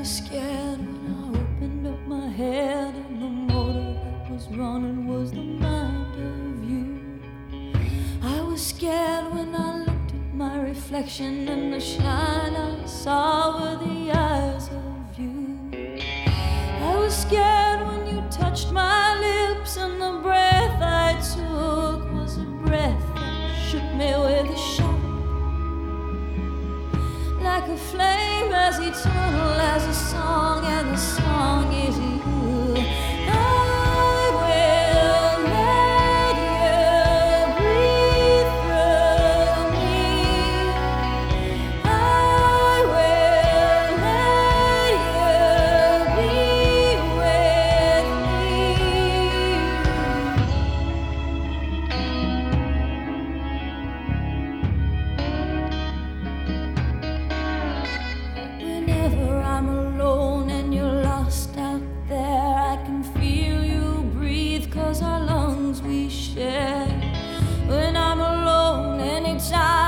scared when I opened up my head, and the motor that was running was the mind of you. I was scared when I looked at my reflection, and the shine I saw were the eyes of you. I was scared when you touched my lips, and the breath I took was a breath that shook me with a shock. Like a flame as eternal as a song, and the song is you. I will let you breathe through me. I will let you be with Whenever I'm alone and you're lost out there, I can feel you breathe, 'cause our lungs we share. When I'm alone anytime